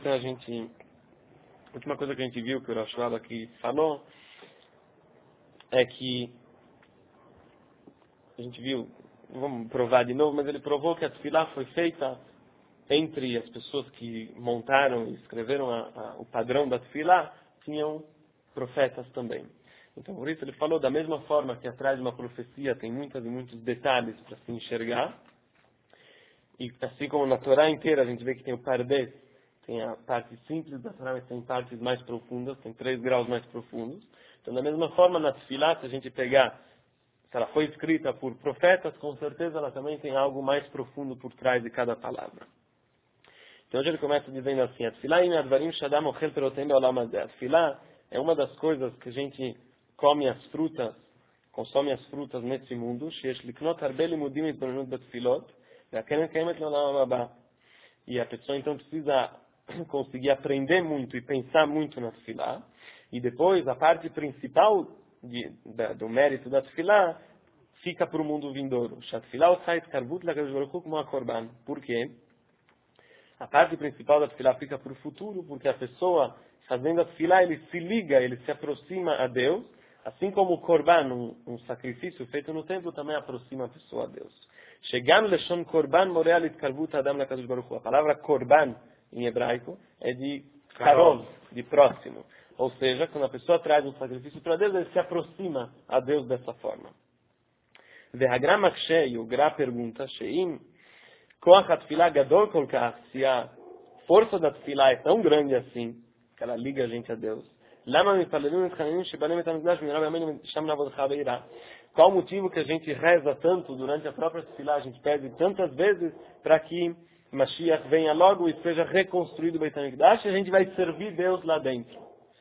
a última coisa que a gente viu, que o Rosh Hashanah aqui falou, é que a gente viu, vamos provar de novo, mas ele provou que a tefilá foi feita entre as pessoas que montaram e escreveram o padrão da tefilá, tinham profetas também. Então, por isso ele falou, da mesma forma que atrás de uma profecia tem muitos e muitos detalhes para se enxergar, e assim como na Torá inteira a gente vê que tem o Pardes, tem a parte simples da Torá, mas tem partes mais profundas, tem 3 graus mais profundos. Então, da mesma forma, na tefilá, se a gente pegar, se ela foi escrita por profetas, com certeza ela também tem algo mais profundo por trás de cada palavra. Então hoje ele começa dizendo assim, a tefilá é uma das coisas que a gente come as frutas, consome as frutas nesse mundo, e a pessoa então precisa conseguir aprender muito e pensar muito na tefilá, e depois a parte principal do mérito da tefilá fica para o mundo vindouro. Por quê? A parte principal da tefilá fica para o futuro, porque a pessoa, fazendo a tefilá, ele se liga, ele se aproxima a Deus, assim como o korban, um sacrifício feito no templo, também aproxima a pessoa a Deus. Chegando leshon korban, moreal itkarvut adam lakadosh baruch hu. A palavra korban, em hebraico, é de karov, de próximo. Ou seja, quando a pessoa traz um sacrifício para Deus, ele se aproxima a Deus dessa forma. Vehagra makshe, o Gra pergunta, sheim, koach atfilá gadol kolkach, se a força da tefilá é tão grande assim, que ela liga a gente a Deus, qual o motivo que a gente reza tanto durante a própria tefilá, a gente pede tantas vezes para que Mashiach venha logo e seja reconstruído o Beit HaMikdash, e a gente vai servir Deus lá dentro.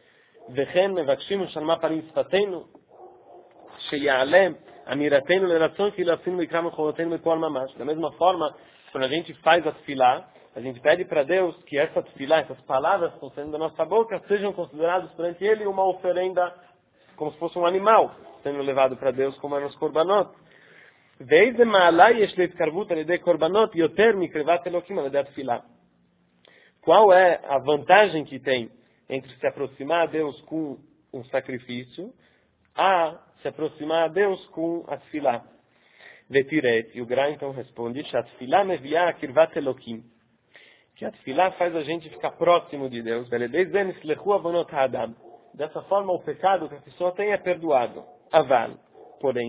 Da mesma forma, quando a gente faz a tefilá, a gente pede para Deus que essa tefilá, essas palavras que estão saindo da nossa boca, sejam consideradas perante Ele uma oferenda, como se fosse um animal, sendo levado para Deus, como eram os korbanot. Qual é a vantagem que tem entre se aproximar a Deus com um sacrifício a se aproximar a Deus com a tefilá? Vetiret, e o Gra então responde, que a tefilá faz a gente ficar próximo de Deus. Dessa forma, o pecado que a pessoa tem é perdoado. Aval. Porém,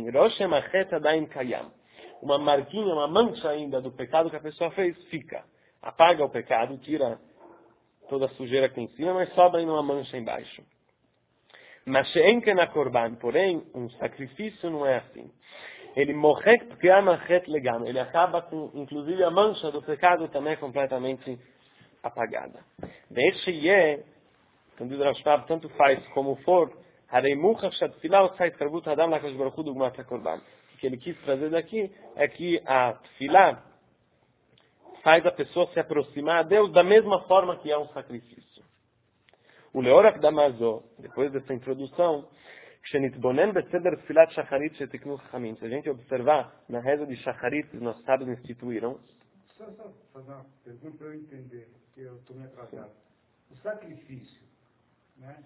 uma marquinha, uma mancha ainda do pecado que a pessoa fez, fica. Apaga o pecado, tira toda a sujeira que tem em cima, mas sobra ainda uma mancha embaixo. Mas na korban, porém, um sacrifício não é assim. Ele ele acaba com, inclusive, a mancha do pecado também é completamente apagada. Então diz Rav Shvab, tanto faz como for, o que ele quis trazer daqui é que a tefilá faz a pessoa se aproximar a Deus da mesma forma que é um sacrifício. O Leorak Damazó, depois dessa introdução, se a gente observar na reza de Shacharit que os nossos sábios instituíram. Só fazer uma pergunta para eu entender, porque eu estou me atrasado. O sacrifício, né?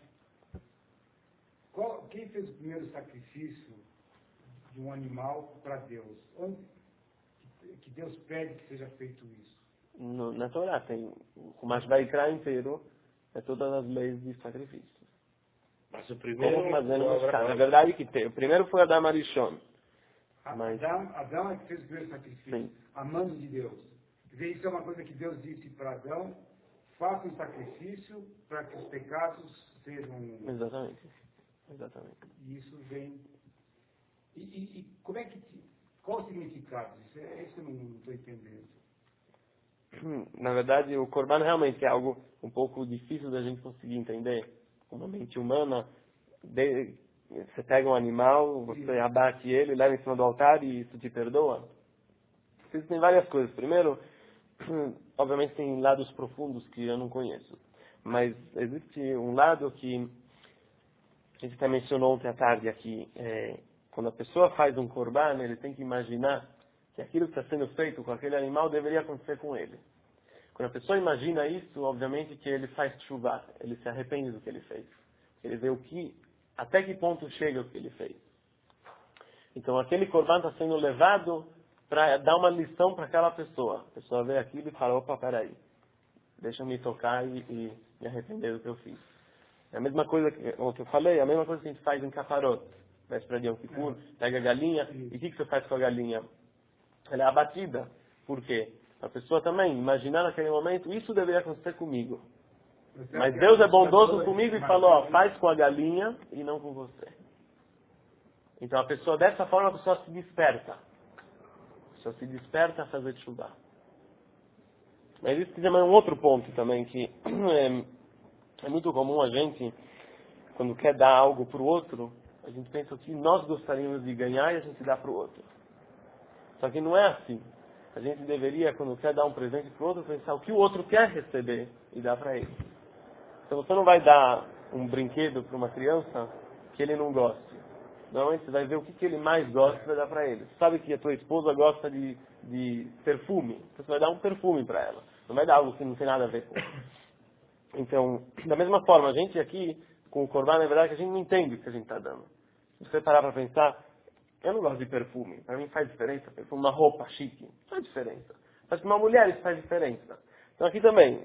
Quem fez o primeiro sacrifício de um animal para Deus? Onde que Deus pede que seja feito isso? Na Torá tem o Chumash Vaikra inteiro, é todas as leis de sacrifício. Mas o primeiro... Na verdade, o primeiro foi Adam Arishon. Adão é que fez o primeiro sacrifício. Sim. A mando de Deus. Quer dizer, isso é uma coisa que Deus disse para Adão: faça um sacrifício para que os pecados sejam... Exatamente. E isso vem... E como é que... Qual o significado disso? Isso eu não estou entendendo. Na verdade, o Korban realmente é algo um pouco difícil da gente conseguir entender. Uma mente humana, você pega um animal, você abate ele, leva em cima do altar e isso te perdoa. Existem várias coisas. Primeiro, obviamente tem lados profundos que eu não conheço. Mas existe um lado que a gente até mencionou ontem à tarde aqui. Quando a pessoa faz um korban, ele tem que imaginar que aquilo que está sendo feito com aquele animal deveria acontecer com ele. Quando a pessoa imagina isso, obviamente que ele faz chuva, ele se arrepende do que ele fez. Ele vê até que ponto chega o que ele fez. Então aquele corban está sendo levado para dar uma lição para aquela pessoa. A pessoa vê aquilo e fala, opa, peraí, deixa eu me tocar e me arrepender do que eu fiz. É a mesma coisa que eu falei, é a mesma coisa que a gente faz em Kafarot. Véspera de Yom Kippur, pega a galinha, e o que você faz com a galinha? Ela é abatida. Por quê? A pessoa também, imaginar naquele momento, isso deveria acontecer comigo. Mas Deus é bondoso comigo e falou, ó, faz com a galinha e não com você. Então a pessoa, dessa forma, a pessoa se desperta. A pessoa se desperta a fazer chuva. Mas isso também é um outro ponto também, que é muito comum a gente, quando quer dar algo para o outro, a gente pensa que nós gostaríamos de ganhar e a gente dá para o outro. Só que não é assim. A gente deveria, quando quer dar um presente para o outro, pensar o que o outro quer receber e dar para ele. Então você não vai dar um brinquedo para uma criança que ele não goste. Normalmente você vai ver o que ele mais gosta e vai dar para ele. Você sabe que a tua esposa gosta de perfume. Então você vai dar um perfume para ela. Não vai dar algo que não tem nada a ver com ela. Então, da mesma forma, a gente aqui, com o Corban, é verdade que a gente não entende o que a gente está dando. Se você parar para pensar, eu não gosto de perfume. Para mim faz diferença. Perfume, uma roupa chique, faz diferença. Mas para uma mulher isso faz diferença. Então aqui também,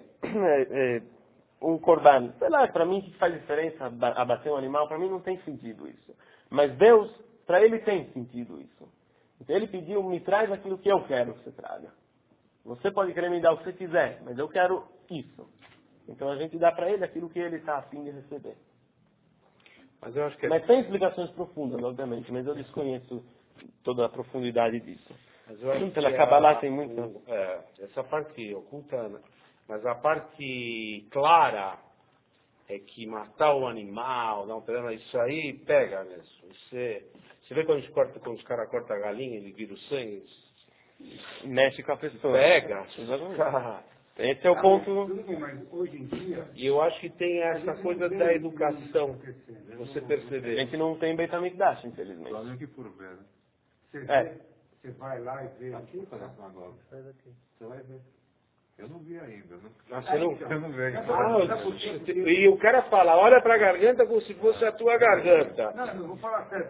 um Corban, sei lá, para mim que faz diferença abater um animal, para mim não tem sentido isso. Mas Deus, para ele tem sentido isso. Então ele pediu, me traz aquilo que eu quero que você traga. Você pode querer me dar o que você quiser, mas eu quero isso. Então a gente dá para ele aquilo que ele está a fim de receber. Mas eu acho que Mas tem explicações profundas, obviamente, mas eu desconheço toda a profundidade disso. Mas eu acho Pela que Kabbalah tem muita... essa parte oculta, mas a parte clara é que matar o animal, dar um pedaço, isso aí pega mesmo. Você vê quando os caras cortam a galinha, ele vira o sangue, mexe com a pessoa. pega. Exatamente. Esse é o ponto... Mas hoje em dia... E eu acho que tem essa coisa da educação, você A perceber. gente não tem Beit HaMikdash, infelizmente. Só nem que por ver, né? Você vai lá e vê... Aqui para a sinagoga. Sai daqui. Você vai ver. Eu não vi ainda, né? Eu não vejo. E o cara fala, olha pra garganta como se fosse a tua garganta. Não, eu vou falar certo.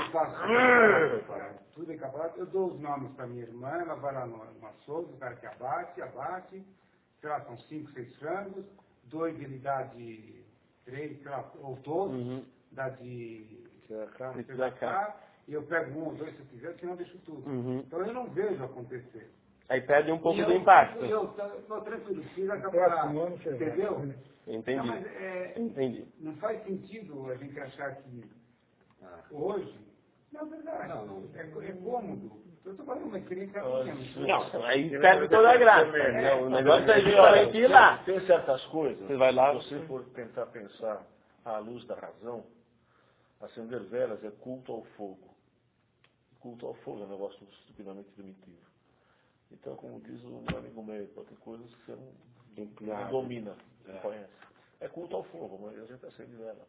Tudo é capaz. Eu dou os nomes para minha irmã, ela vai lá no açougue, o cara que abate, sei lá, são 5, 6 frangos, 2 ele dá de 3, sei lá, ou 12, dá de cá, e eu pego 1 ou 2 se eu quiser, senão eu deixo tudo. Então eu não vejo acontecer. Aí perde um pouco do impacto. Eu estou tranquilo, fiz a capacidade, entendeu? Entendi. Não, mas Entendi. não faz sentido a gente achar que hoje, não é verdade, é cômodo. Eu estou falando uma experiência minha. Não, aí perde toda a graça. O negócio é justamente ir lá. Tem certas coisas, Você vai lá, se você for tentar pensar à luz da razão, acender velas é culto ao fogo. Culto ao fogo é um negócio estupidamente primitivo. Então, como diz o meu amigo meu, tem coisas que você não domina, não conhece. É culto ao fogo, mas a gente acende vela.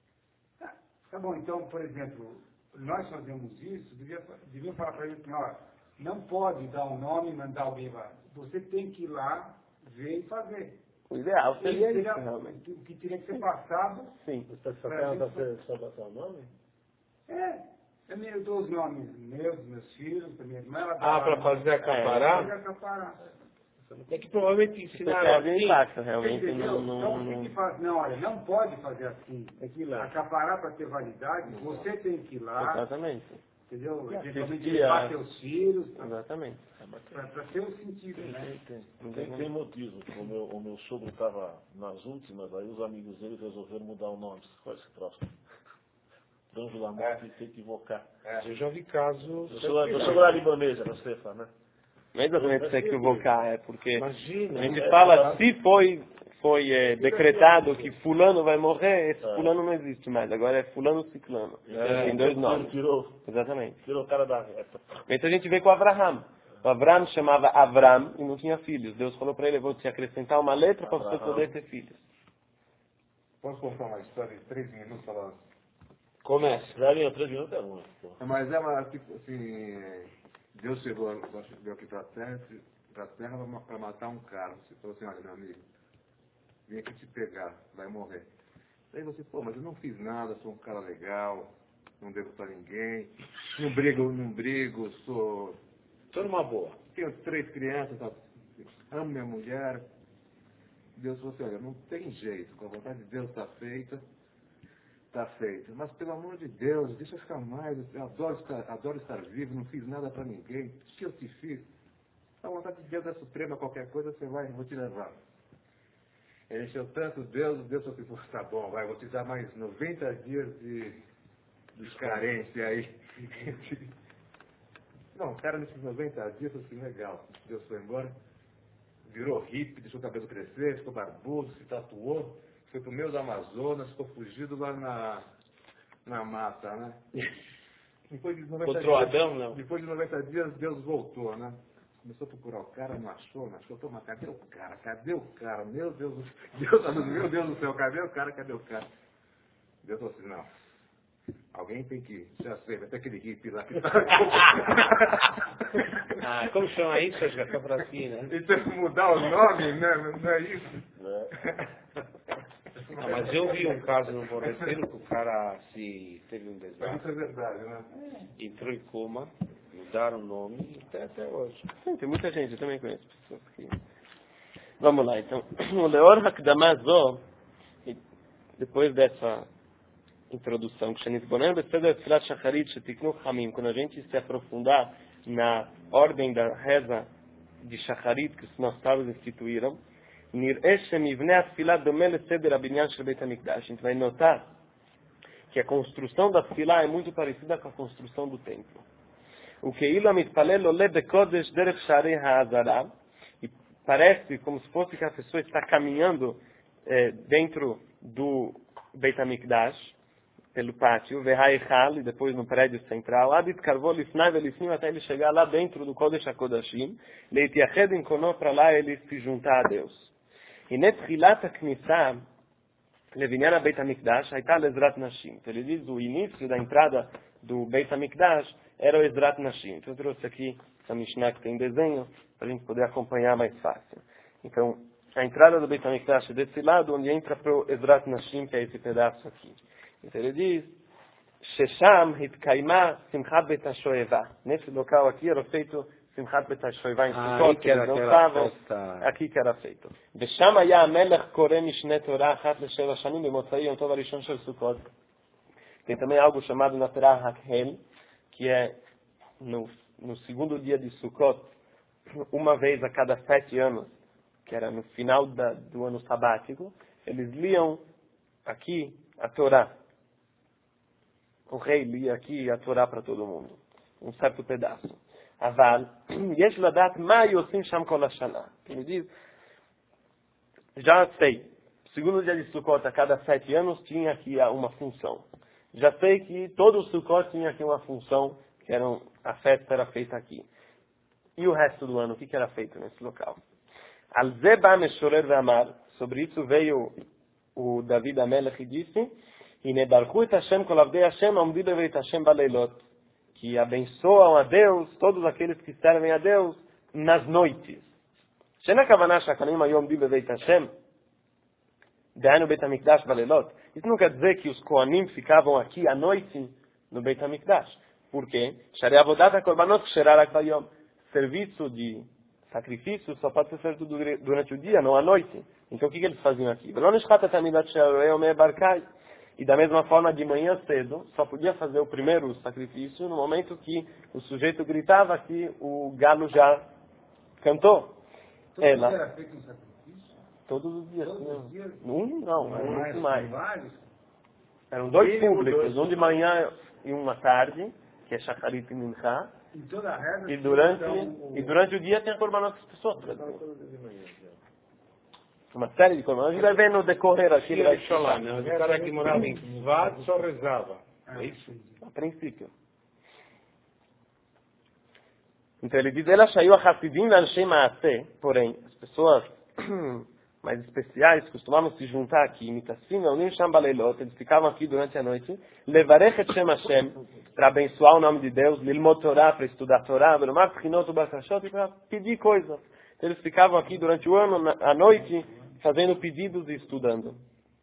Tá bom, então, por exemplo, nós fazemos isso, deviam falar para ele assim, ó, não pode dar um nome e mandar alguém lá. Você tem que ir lá, ver e fazer. O ideal seria isso, realmente. O que teria que ser passado... Sim. Você está sacando para só passar o nome? Eu dou os nomes meus filhos, para minha irmã. Para fazer acaparar? É que provavelmente ensinaram assim. Impacto, realmente. Então, o que faz? Não, olha, não pode fazer assim. Tem que ir lá. Acaparar para ter validade, você tem que ir lá. Exatamente. Entendeu? E eventualmente levar teus filhos. Exatamente. Para ter um sentido, né? Tem motivo. O meu sogro estava nas últimas, aí os amigos dele resolveram mudar o nome. Qual é esse troço? Anjo da morte e se equivocar. Eu já vi casos... Eu sou da libanesa, você fala, né? Não é exatamente se equivocar, é porque Imagina, a gente fala, se foi decretado que fulano vai morrer, esse fulano não existe mais, agora é fulano ciclano. Tem 2 nomes. Exatamente. Tirou o cara da reta. Então a gente vê com Abraham. O Abraham chamava Avram e não tinha filhos. Deus falou para ele, eu vou te acrescentar uma letra para você poder ter filhos. Posso contar uma história de 3 minutos falando? Começa. Velhinho, 3 minutos é muito. Mas tipo assim, Deus chegou aqui para a terra, para a terra para matar um cara. Você falou assim, olha, meu amigo, vim aqui te pegar, vai morrer. Aí você, pô, mas eu não fiz nada, sou um cara legal, não devo para ninguém, não brigo, sou... Tô numa boa. Tenho 3 crianças, amo minha mulher. Deus falou assim, olha, não tem jeito, com a vontade de Deus está feita. Mas pelo amor de Deus, deixa eu ficar mais, eu adoro estar vivo, não fiz nada para ninguém. O que eu te fiz? A vontade de Deus é suprema, qualquer coisa você vai, vou te levar. Ele encheu tanto Deus falou assim, tá bom, vai, vou te dar mais 90 dias de carência aí. Não, o cara nesses 90 dias falou assim, legal, Deus foi embora, virou hippie, deixou o cabelo crescer, ficou barbudo, se tatuou, foi pro meio do Amazonas, ficou fugido lá na mata, né? Depois de 90 Control dias, Adão, não? Depois de 90 dias, Deus voltou, né? Começou a procurar o cara, não achou. Toma, cadê o cara? Meu Deus do céu, cadê o cara? Deus falou assim, não. Alguém tem que, já sei, vai ter aquele hippie lá que tá... Como chama isso? Acho que é só pra si, né? E tem que mudar o nome, né? Não é isso? Não, mas eu vi um caso no Borrefeiro que o cara teve um desastre. Isso é verdade, né? Entrou em coma, mudaram o nome até hoje. Sim, tem muita gente, eu também conheço pessoas que... Vamos lá, então. O Leor Hakdamazo, depois dessa introdução que Shanit Bonan, Beseder Tfilat Shacharit, Shetiknu Hamim, quando a gente se aprofundar na ordem da reza de Shacharit que os nossos sábios instituíram, Nir'eh Shemivnei Atfilat Domeh Leseder Abinyan Shel Beit HaMikdash. A gente vai notar que a construção da Tfilah é muito parecida com a construção do templo. O Keila Mitpalel Oleh Bekodesh Derech Sharei HaAzara, e parece como se fosse que a pessoa está caminhando dentro do Beit HaMikdash, pelo pátio, Vehaichal, e depois no prédio central, Adit Karvol Lifnai Velifnim, até ele chegar lá dentro do Kodesh HaKodashim, Leitiached Inkono, para lá ele se juntar a Deus. E Netchilat HaKnissah, Levinyan Beit HaMikdash, Haita Lezrat Nashim. Então ele diz, o início da entrada do Beit HaMikdash era o Ezrat Nashim. Então eu trouxe aqui a Mishnah que tem desenho, para a gente poder acompanhar mais fácil. Então, a entrada do Beit HaMikdash é desse lado, onde entra para o Ezrat Nashim, que é esse pedaço aqui. Então ele diz, Shesham hitkaima simchat bet hashoeva. Nesse local aqui era feito simchat bet hashoeva em Sukkot, que eles dançavam, aqui que era feito. Vesham haya amelech koreh mishne Torah achat lesheva shanim b'motzai yom tov harishon shel Sukkot. Tem também algo chamado na Torah Hakhel, que é no segundo dia de Sukkot, uma vez a cada 7 anos, que era no final do ano sabático, eles liam aqui a Torá. O rei lia aqui a Torá para todo mundo. Um certo pedaço. Aval, yesh ladat ma yosim sham kol hashana. Ele diz, já sei, segundo dia de Sukkot, a cada 7 anos tinha aqui uma função. Já sei que todo o Sukkot tinha aqui uma função, que a festa era feita aqui. E o resto do ano, o que era feito nesse local? Al zeba meshorer ve'amar, sobre isso veio o David Amelech e disse, que abençoam a Deus todos aqueles que servem a Deus nas noites. Isso não quer dizer que os Kohanim ficavam aqui à noite no Beit HaMikdash. Por quê? Serviço de sacrifício só pode ser feito durante o dia, não à noite. Então o que eles faziam aqui? E da mesma forma, de manhã cedo, só podia fazer o primeiro sacrifício no momento que o sujeito gritava que o galo já cantou. Todo dia era feito um sacrifício? Todos os dias. Todos os dias? Não, era muito mais. Vários? Eram 2 públicos, um de manhã e uma tarde, que é Shacharit e Mincha. E durante o dia tem a Korbanot pessoas. Uma série de Korbanot. A gente vai ver no decorrer aqui. O cara que morava em Tzvat só rezava. É isso? A princípio. Então ele diz, ela saiu a Hasidim e Anshei Maaseh, porém, as pessoas mais especiais costumavam se juntar aqui, eles ficavam aqui durante a noite, levarech et Shem Hashem, para abençoar o nome de Deus, lilmod Torah, para estudar Torah, velomar pchinot ubakashot, e para pedir coisas. Então eles ficavam aqui durante o ano, à noite, fazendo pedidos e estudando.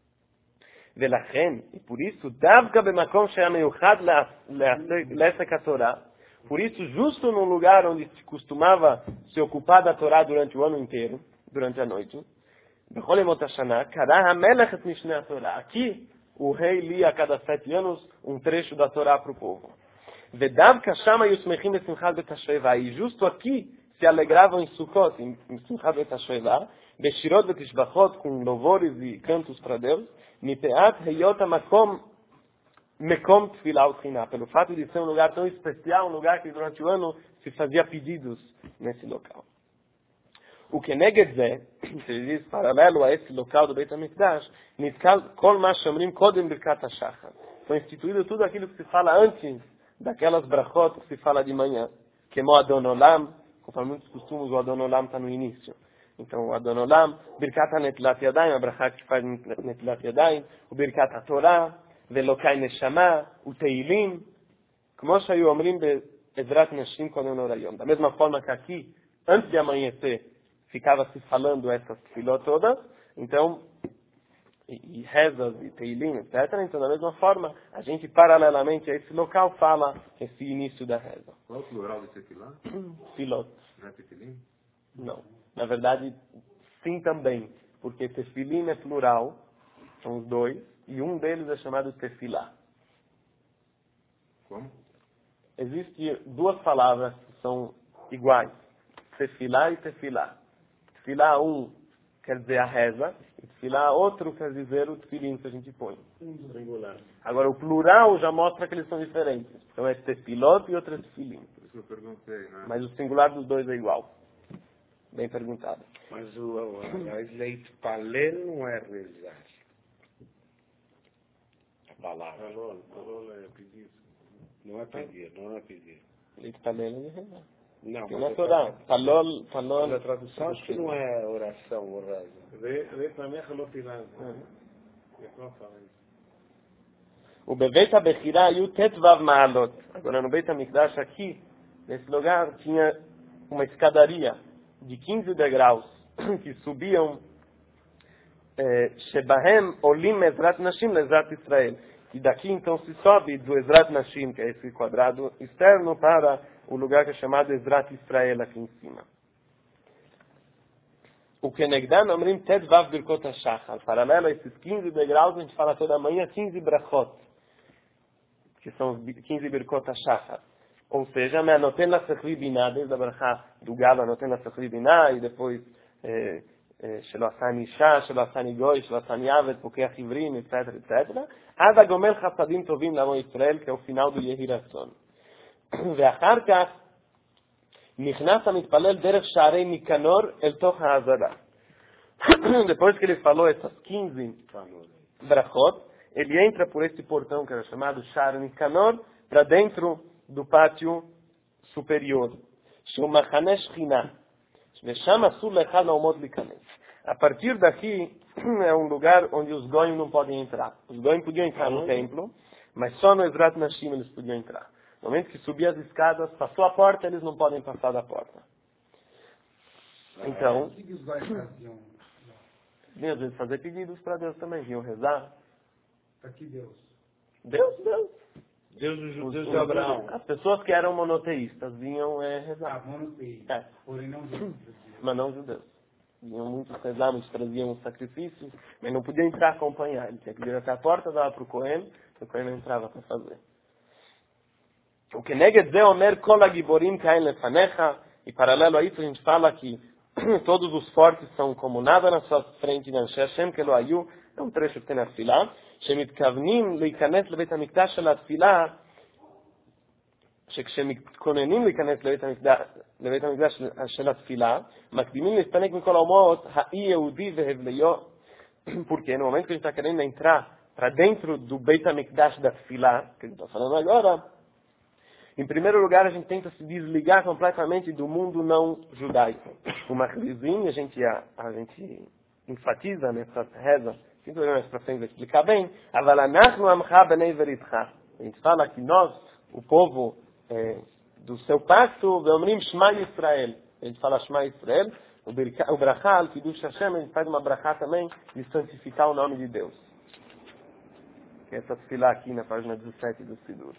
ולכן, e por isso, דווקא במקום שהיה מיוחד לעסק התורה, por isso, justo num lugar onde se costumava se ocupar da Torá durante o ano inteiro, durante a noite, בכל ימות השנה, קרא המלך את משנה התורה. Aqui, o rei lia a cada 7 anos um trecho da Torá para o povo. ודווקא שם היו שמחים בשמחת בית השואבה. E justo aqui se alegravam em Sukkot, em שמחת בית השואבה, בשירות ותשבחות, com louvores e cantos para Deus, מפאת היות המקום מקום תפילה ותחינה, pelo fato de ser um lugar tão especial, um lugar que durante o ano se fazia pedidos nesse local. O que nega dizer, se diz paralelo a esse local do Beit HaMikdash, nitkal kol ma shomrim kodem birkat hashachar. Foi instituído tudo aquilo que se fala antes daquelas brachot que se fala de manhã, como Adon Olam, conforme muitos costumes, o Adon Olam está no início. Então, o Adon Olam, birkat ha-netilat yadayim, a brachá que faz netilat yadayim, o birkat ha-Torah, velokai neshama, o teilim, como shayu omrim be'ezrat nashim kodem norayom. Da mesma forma que aqui, antes de amanhecer, ficava se falando essas tefilot todas, então, e rezas, e teilim, etc. Então, da mesma forma, a gente, paralelamente a esse local, fala esse início da reza. Qual é o plural de tefilá? Tefilot. Não é tefilim? Não. Na verdade, sim também, porque tefilim é plural, são os dois, e um deles é chamado tefilá. Como? Existem duas palavras que são iguais, tefilá e tefilá. Tefilá quer dizer a reza, e tefilá outro quer dizer o tefilim que a gente põe. Singular. Agora o plural já mostra que eles são diferentes. Então é tefilot e outro é tefilim. Por isso eu perguntei, né? Mas o singular dos dois é igual. Bem perguntado. Mas a להתפלל não é rezar. A palavra. Palol é pedir. Não é pedir. להתפלל é rezar. Não, Tem na Torá. Palol. Mas a tradução acho que não é oração ou reza. Vê para mim a lopilan. O Bebeit HaBechirá e o Tetvav Ma'alot. Agora no Beit HaMikdash aqui, nesse lugar, tinha uma escadaria de 15 degraus que subiam Shebahem Olim Ezrat Nashim Lezrat Israel. E daqui então se sobe do Ezrat Nashim, que é esse quadrado externo, para o lugar que é chamado Ezrat Israel aqui em cima. O Kenegdan Omrim Tetvav Birkot HaShachar. Paralelo a esses 15 degraus, a gente fala toda manhã 15 brachot, que são os 15 Birkot HaShachar. Ou seja, Me'anoten La'Sechli Binah, desde a brachá do galo, Anoten La'Sechli Binah, e depois Shelo Asani Isha, Shelo Asani Goy, Shelo Asani Avet, Pokeach Ivrim, etc., etc. Ad HaGomel Chasadim Tovim Lamo Israel, que é o final do Yehi Ratzon. ואחר כך נכנס המתפלל דרך שערי ניקנור אל תוך העזרה. Depois que ele falou essas 15 brachot, ele entra por esse portão que era chamado Shar Nikanor para dentro do pátio superior. A partir daqui é um lugar onde os goyim não podem entrar. Os goyim podiam entrar no templo, mas só no Ezrat Nashim eles podiam entrar. No momento que subir as escadas, passou a porta, eles não podem passar da porta. Então, O que os goiás faziam? vinham às vezes fazer pedidos para Deus também, vinham rezar. Para que Deus? Deus. Deus dos judeus de Abraão. As pessoas que eram monoteístas vinham rezar. Monoteístas, porém não judeus. Mas não judeus. Vinham muitos rezar, muitos traziam sacrifícios, mas não podiam entrar a acompanhar. Ele tinha que vir até a porta, dava para o Cohen, e o Cohen não entrava para fazer. O que nega dizer Omer Kol HaGiborim Kain Lefanecha, e paralelo a isso a gente fala que todos os fortes são como nada na sua frente, Hashem que lo ayu, é um trecho que tem na Tefilá, שמתכוונים להיכנס לבית המקדש של התפילה, שכשמתכוננים להיכנס לבית המקדש של התפילה, מקדימים להסתנק מכל האומות, האי יהודי והבליו, porque no momento que a gente está querendo entrar para dentro do Beit HaMikdash da Tefilá, que a gente está falando agora, em primeiro lugar a gente tenta se desligar completamente do mundo não judaico. O Machrizim, a gente enfatiza nessa reza, sinto mais para frente explicar bem, a gente fala que nós, o povo do seu pacto, a gente fala Shema Yisrael, O brachá, o Kiddush Hashem, a gente faz uma brachá também de santificar o nome de Deus. Que é essa tefilá aqui na página 17 do Sidur.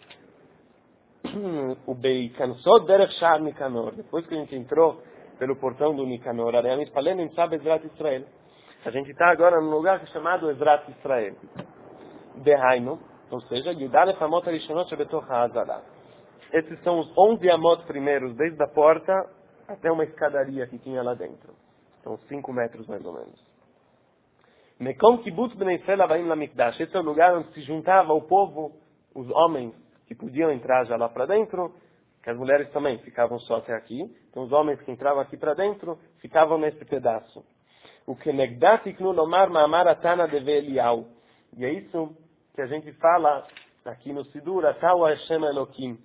O Beikansod Derech Sha'ar Nikanor. Depois que a gente entrou pelo portão do Nikanor, Aream Ispalem Nimtza Ezrat Israel. A gente está agora num lugar chamado Ezrat Israel. Dehainu, ou seja, Yudalef Amot Arishonot Shebetoch HaAzara. Esses são os 11 amot primeiros, desde a porta até uma escadaria que tinha lá dentro. São 5 metros mais ou menos. Mekom Kibbutz Bnei Israel Abaim Lamikdash. Esse é o lugar onde se juntava o povo, os homens que podiam entrar já lá para dentro, que as mulheres também ficavam só até aqui. Então os homens que entravam aqui para dentro ficavam nesse pedaço. O Kenegdat Iknu Lomar Ma'amar Atana Deve Eliyahu. E é isso que a gente fala aqui no Sidur, Atau Hashem Elokim.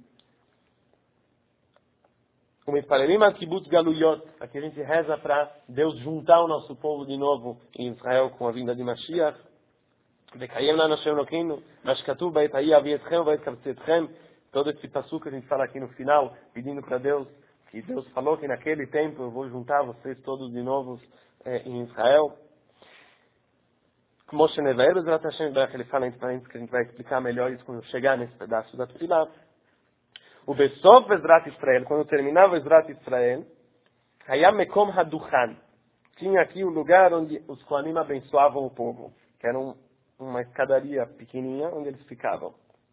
O Mitpalelim al Kibbutz Galuyot. Aqui a gente reza para Deus juntar o nosso povo de novo em Israel com a vinda de Mashiach. Dekayem Lanu Hashem Elokeinu, Mashkatuv Beit Ha'i Avi Etchem Beit Kartzi Etchem. Todo esse passuco que a gente fala aqui no final, pedindo para Deus, que Deus falou que naquele tempo eu vou juntar vocês todos de novo em Israel. Como ele fala entre parênteses que a gente vai explicar melhor isso quando chegar nesse pedaço da Tefilá. O Besov Ezrat Israel, quando terminava Ezrat Israel, Hayam Mekom Haduchan. Tinha aqui o lugar onde os Kohanim abençoavam o povo, que era uma escadaria pequenininha onde eles ficavam.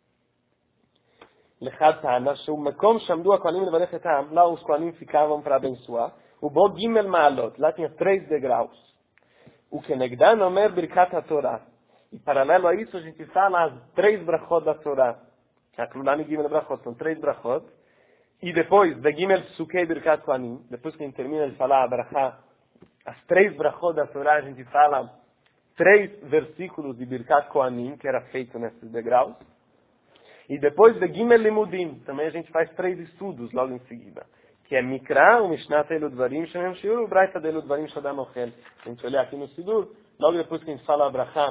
Lechad Ta'ana, Sheu Mekom Shamdu HaKohanim Levarech Et Ha'am. Lá os Kohanim ficavam para abençoar. O Bo Gimel Ma'alot, lá tinha 3 degraus. O Kenegdan Omer Birkat HaTorah. E paralelo a isso a gente fala as 3 brachot da Torah. Que a Klulani Gimel Brachot, são 3 brachot. E depois, de Gimel Psukei Birkat Kohanim, depois que a gente termina de falar a brachá, as 3 brachot da Torah, a gente fala 3 versículos de Birkat Kohanim, que era feito nesses degraus. E depois de Gimel Limudim, também a gente faz 3 estudos logo em seguida. Que é Mikra, o Mishnat Elu Dvarim, Shenem Shiur, o Braita Elu Dvarim Shadam Ochel. A gente olhar aqui no Sidur, logo depois que a gente fala a brachá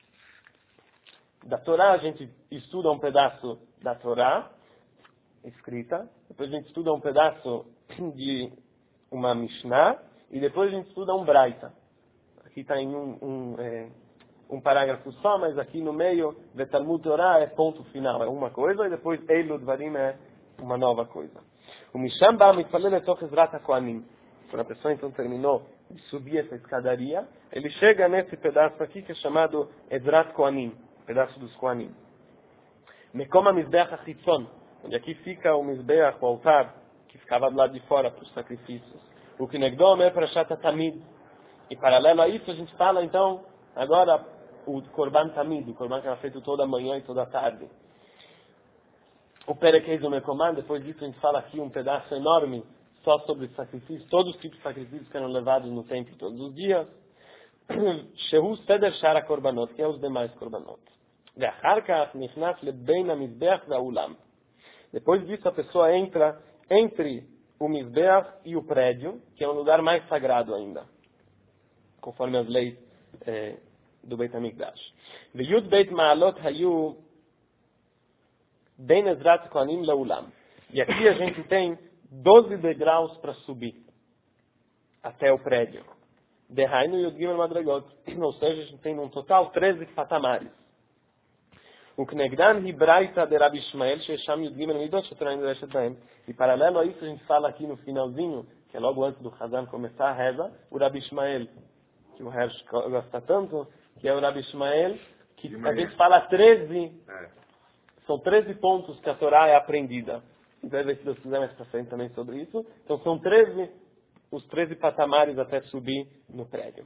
da Torá, a gente estuda um pedaço da Torá, escrita, depois a gente estuda um pedaço de uma Mishnah, e depois a gente estuda um Braita. Aqui está em um parágrafo só, mas aqui no meio, Talmud Torá é ponto final, é uma coisa, e depois Elu Dvarim é uma nova coisa. O Misham Ba Mitpalel Etoch Ezrat HaKohanim. Quando a pessoa então terminou de subir essa escadaria, ele chega nesse pedaço aqui que é chamado Ezrat Kohanim, pedaço dos Kohanim. Mekom HaMizbeach HaChitzon, onde aqui fica o Mizbeach, o altar, que ficava do lado de fora para os sacrifícios. O Kinegdo Omer Parashat HaTamid. E paralelo a isso a gente fala então, agora, o Korban Tamid, o Korban que era feito toda manhã e toda tarde. O Perekeis do Mekomah, depois disso a gente fala aqui um pedaço enorme só sobre sacrifícios, todos os tipos de sacrifícios que eram levados no templo todos os dias. Shehu Seder Shara Korbanot, que é os demais Korbanot. Depois disso a pessoa entra entre o Mizbeach e o prédio, que é um lugar mais sagrado ainda, conforme as leis do Beit HaMikdash. V'yud Beit Ma'alot hayu Ben Ezrat Kohanim Leulam. E aqui a gente tem 12 degraus para subir até o prédio. Dehainu Yud Gimel Madregot. Ou seja, a gente tem um total 13 patamares. O Knegdan Hibraita de Rabi Ishmael, Shesham Yud Gimel Midot, Shetraim Reshet Baem. E paralelo a isso, a gente fala aqui no finalzinho, que é logo antes do Hazan começar a reza, o Rabi Ishmael, que o Hersh gosta tanto, que é o Rabi Ishmael, que a gente fala 13, são 13 pontos que a Torá é aprendida. Então, se Deus quiser mais para frente também sobre isso. Então, são 13, os 13 patamares até subir no prédio.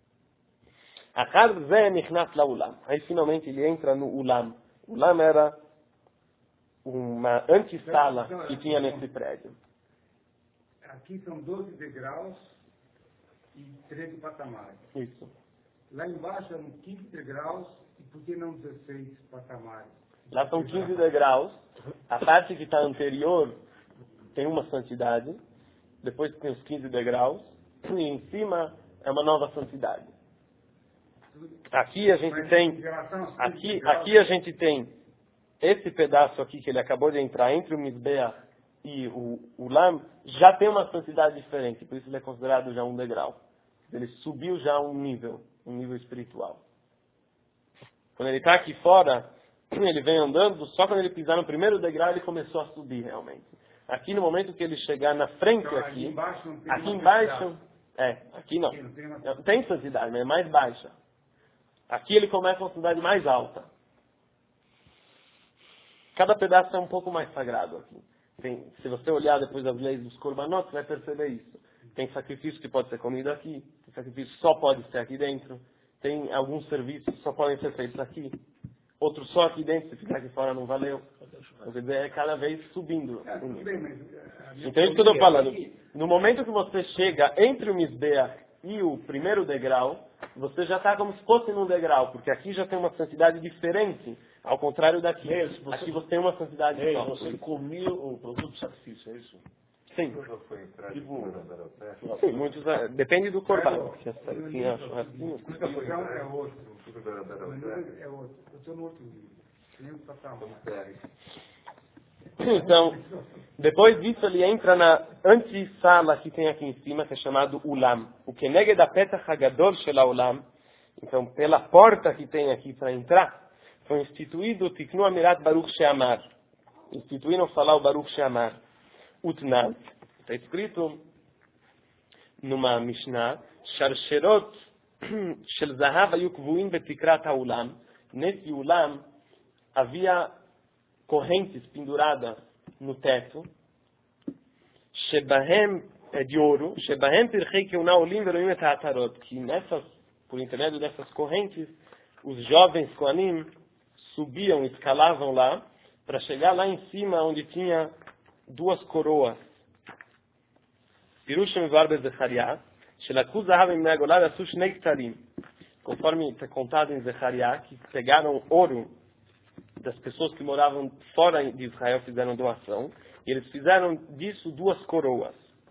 Aí, finalmente, ele entra no Ulam. O Ulam era uma antessala que tinha nesse prédio. Aqui são 12 degraus e 13 patamares. Isso. Lá embaixo eram 15 degraus e por que não 16 patamares? Lá são 15 degraus. A parte que está anterior tem uma santidade. Depois tem os 15 degraus. E em cima é uma nova santidade. Aqui a gente tem... Aqui a gente tem esse pedaço aqui que ele acabou de entrar entre o Mizbeach e o Ulam já tem uma santidade diferente, por isso ele é considerado já um degrau. Ele subiu já um nível espiritual. Quando ele está aqui fora, ele vem andando, só quando ele pisar no primeiro degrau ele começou a subir realmente. Aqui no momento que ele chegar na frente Então, aqui embaixo, aqui não. Tem santidade, mas é mais baixa. Aqui ele começa uma santidade mais alta. Cada pedaço é um pouco mais sagrado aqui. Se você olhar depois as leis dos korbanot, você vai perceber isso. Tem sacrifício que pode ser comido aqui, tem sacrifício que só pode ser aqui dentro, tem alguns serviços que só podem ser feitos aqui, outros só aqui dentro, se ficar aqui fora não valeu. Quer dizer, é cada vez subindo. Então é isso que eu estou falando. No momento que você chega entre o Mizbeach e o primeiro degrau, você já está como se fosse num degrau, porque aqui já tem uma santidade diferente, ao contrário daqui. Aqui você tem uma santidade só. Você comia o produto do sacrifício, é isso? Sim. Sim, muitos, depende do corban. É outro. Eu estou no outro livro. Então, depois disso ele entra na antessala que tem aqui em cima, que é chamado Ulam. O que nega da Petach Hagadol Shel Ulam. Então, pela porta que tem aqui para entrar, foi instituído o Tiknu Amirat Baruch Sheamar. Instituíram falar o Baruch Sheamar. Utnan. Está escrito numa Mishnah, Sharsherot Shel Zahav ayu kvuim betikrat haUlam. Nesse Ulam havia correntes penduradas no teto, Shebahem de ouro, Shebahem pirchei keuna olim veroim et ha'atarot, que por intermédio dessas correntes, os jovens Koanim subiam, escalavam lá, para chegar lá em cima, onde tinha duas coroas. Pirushim Varbe Zechariah, Shelaku Zahav em Meagolad Asu Shnei Ktarim. Conforme está contado em Zechariah, que pegaram ouro das pessoas que moravam fora de Israel, fizeram doação, e eles fizeram disso duas coroas.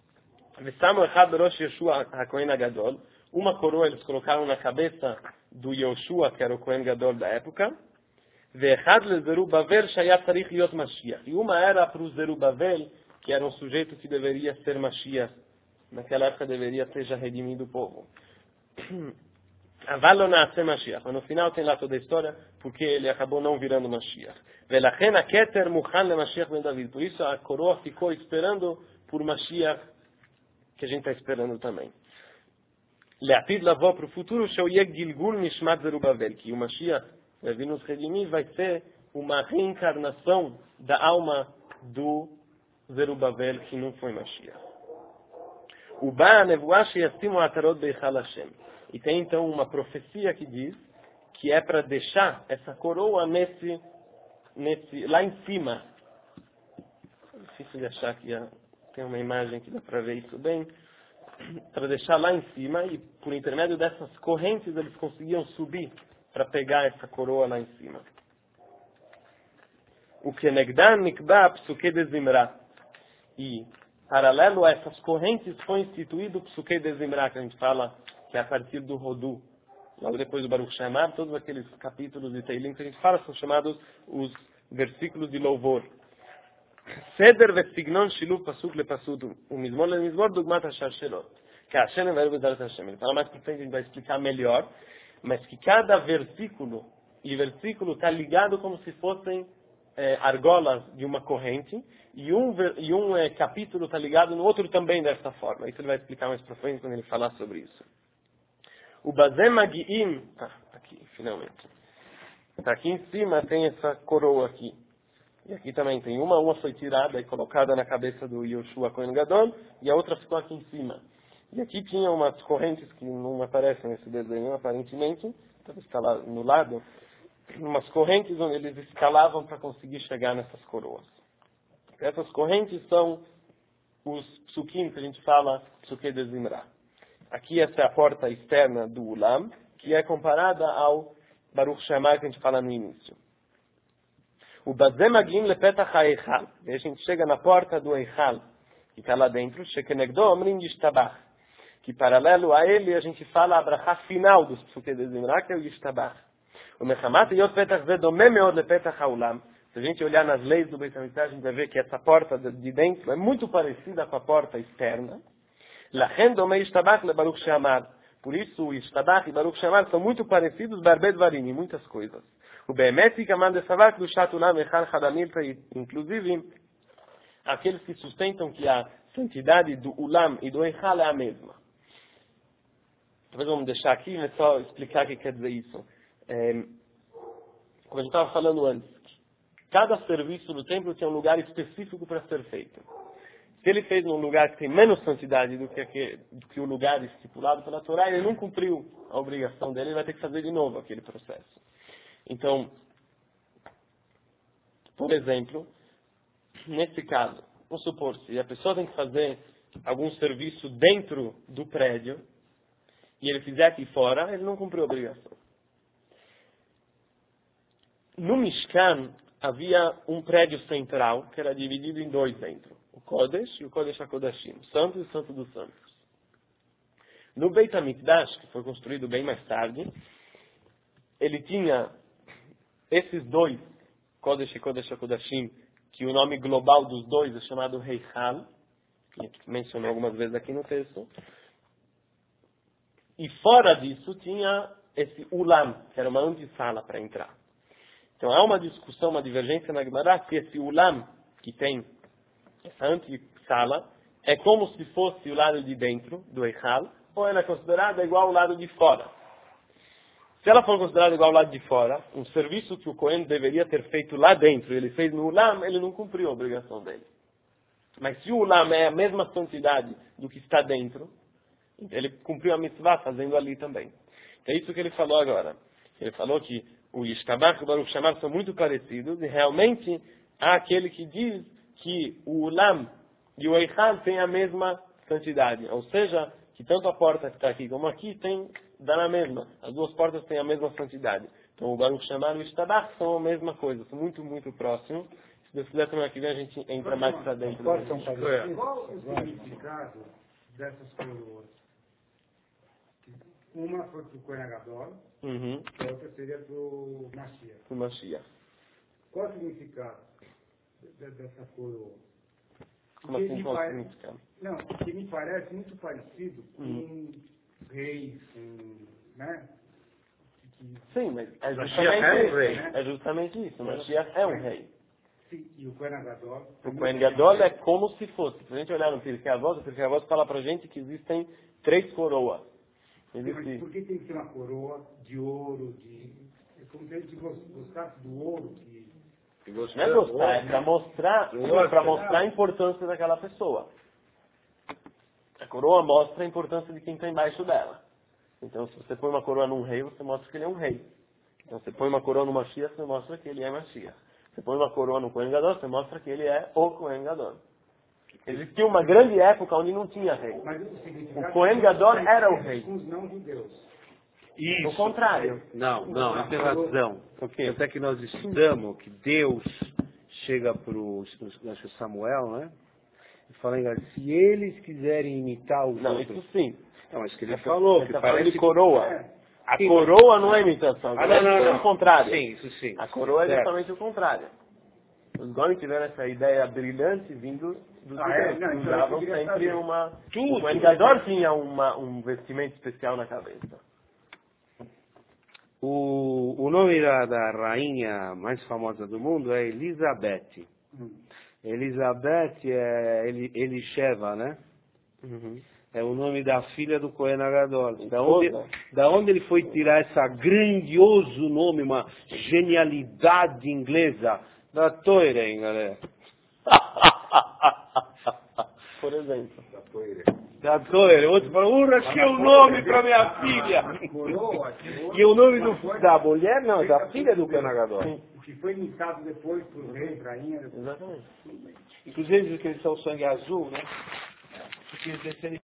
Uma coroa eles colocaram na cabeça do Yoshua, que era o Kohen Gadol da época, e uma era para o Zerubbabel, que era um sujeito que deveria ser Mashiach. Naquela época deveria ter já redimido o povo. Mas no final tem lá toda a história, porque ele acabou não virando Mashiach. Por isso a coroa ficou esperando por Mashiach, que a gente está esperando também. Leatid lavó para o futuro, que o Mashiach vai vir nos redimir, vai ser uma reencarnação da alma do Zerubbabel, que não foi Mashiach. E tem então uma profecia que diz que é para deixar essa coroa lá em cima. É difícil de achar que tem uma imagem que dá para ver isso bem. Para deixar lá em cima, e por intermédio dessas correntes eles conseguiam subir para pegar essa coroa lá em cima. O que Negdan Nikba Psuke de Zimra. E paralelo a essas correntes foi instituído o Psuke de Zimra, que a gente fala que é a partir do Rodu. Logo depois do Baruch Sheamar, todos aqueles capítulos de Teilim que a gente fala são chamados os versículos de louvor. Seder vesignon shiluv pasuk lepasuk umizmor lemizmor dugmat hasharshelot. Que Hashem vai usar Hashem. Ele fala mais para frente, a gente vai explicar melhor, mas que cada versículo e versículo está ligado como se fossem argolas de uma corrente, e um capítulo está ligado no outro também dessa forma. Isso ele vai explicar mais para frente quando ele falar sobre isso. O Bazem Magiim, aqui, finalmente. Aqui em cima tem essa coroa aqui. E aqui também tem uma foi tirada e colocada na cabeça do Yoshua Kohen Gadol, e a outra ficou aqui em cima. E aqui tinha umas correntes que não aparecem nesse desenho, aparentemente, então está lá no lado, umas correntes onde eles escalavam para conseguir chegar nessas coroas. Essas correntes são os psukim que a gente fala, psuke de Zimra. Aqui essa é a porta externa do Ulam, que é comparada ao Baruch Sheamar que a gente fala no início. O Bazem Magim lepetach ha'eichal. E a gente chega na porta do Eichal, que está lá dentro, shekenegdo omrim yishtabach. Que paralelo a ele a gente fala a brachá final dos psuke de Zimra, que é o yishtabach. O mechamat yot petach ze domem meod lepetach ha'ulam. Se a gente olhar nas leis do Beit HaMikdash, a gente vai ver que essa porta de dentro é muito parecida com a porta externa. Por isso, o Ishtabach e Baruch Shamar são muito parecidos, Barbed Varim, em muitas coisas. O Beemetika manda Savak do Shatulam Echal Hadamilta, inclusive, aqueles que sustentam que a santidade do Ulam e do Echal é a mesma. Talvez vamos deixar aqui, mas só explicar o que quer dizer isso. Como a gente estava falando antes, cada serviço no templo tinha um lugar específico para ser feito. Se ele fez num lugar que tem menos santidade do que o lugar estipulado pela Torá, ele não cumpriu a obrigação dele, ele vai ter que fazer de novo aquele processo. Então, por exemplo, nesse caso, vamos supor, se a pessoa tem que fazer algum serviço dentro do prédio, e ele fizer aqui fora, ele não cumpriu a obrigação. No Mishkan, havia um prédio central, que era dividido em dois dentro. O Kodesh e o Kodesh HaKodashim, o Santo e o Santo dos Santos. No Beit HaMikdash, que foi construído bem mais tarde, ele tinha esses dois, Kodesh e Kodesh HaKodashim, que o nome global dos dois é chamado Heichal, que a gente mencionou algumas vezes aqui no texto. E fora disso tinha esse Ulam, que era uma antessala para entrar. Então há uma discussão, uma divergência na Gemara, se esse Ulam, que tem essa antessala, é como se fosse o lado de dentro do Eichal, ou ela é considerada igual ao lado de fora. Se ela for considerada igual ao lado de fora, um serviço que o Cohen deveria ter feito lá dentro, ele fez no Ulam, ele não cumpriu a obrigação dele. Mas se o Ulam é a mesma santidade do que está dentro, ele cumpriu a mitzvah fazendo ali também. É isso que ele falou agora. Ele falou que o Ishtabach e o Baruch Shamar são muito parecidos, e realmente há aquele que diz que o Ulam e o Eichal têm a mesma santidade. Ou seja, que tanto a porta que está aqui como aqui dá na mesma. As duas portas têm a mesma santidade. Então o Baruch Shamar e o Ishtabach são a mesma coisa, são muito, muito próximos. Se Deus quiser, semana que vem a gente entra mais para dentro. Qual o significado dessas coroas? Uma foi para o Kohen Gadol, a outra seria para o Mashiach. Para o Mashiach. Qual o significado dessa coroa? Como assim, qual o significado? Não, porque me parece muito parecido com reis, né? Sim, mas é justamente isso. O Mashiach é um rei. Sim, e o Kohen Gadol? O Kohen Gadol é como se fosse. Se a gente olhar no Pirkei Avot, o Pirkei Avot fala para a gente que existem 3 coroas. Mas por que tem que ser uma coroa de ouro? É como se a gente gostasse do ouro. Não é gostar, é para mostrar a importância daquela pessoa. A coroa mostra a importância de quem está embaixo dela. Então, se você põe uma coroa num rei, você mostra que ele é um rei. Então, você põe uma coroa no Mashiach, você mostra que ele é Mashiach. Você põe uma coroa no Kohen Gadol, você mostra que ele é o Kohen Gadol. Existia uma grande época onde não tinha rei. O Kohen Gadol era o rei. Os não judeus. Isso. O contrário. Não, tem razão. Até que nós estudamos que Deus chega para o Samuel, né? E fala, se eles quiserem imitar os outros... Isso sim. Não, mas que ele falou. Ele está falando de coroa. A coroa não é imitação. É o contrário. Sim, isso sim. A coroa é justamente o contrário. Os Goim tiveram essa ideia brilhante vindo dos judeus. Usavam sempre uma... O Kohen Gadol tinha um vestimento especial na cabeça. O nome da rainha mais famosa do mundo é Elizabeth. Elizabeth é Elisheva, né? É o nome da filha do Kohen Gadol. Da onde ele foi tirar esse grandioso nome, uma genialidade inglesa? Da Toire, galera. Por exemplo. Da Toire. Outro falou, achei o nome para minha filha. E o nome da mulher, não, da filha do Kohen Gadol. O que foi imitado depois por rei, rainha. Exatamente. Inclusive, que eles são sangue azul, né? Porque eles